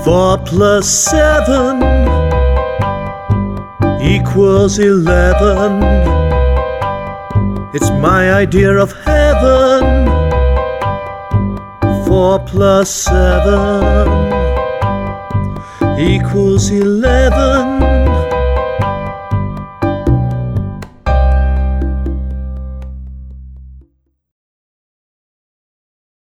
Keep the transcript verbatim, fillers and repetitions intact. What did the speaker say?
Four plus seven equals eleven. It's my idea of heaven. Four plus seven equals eleven.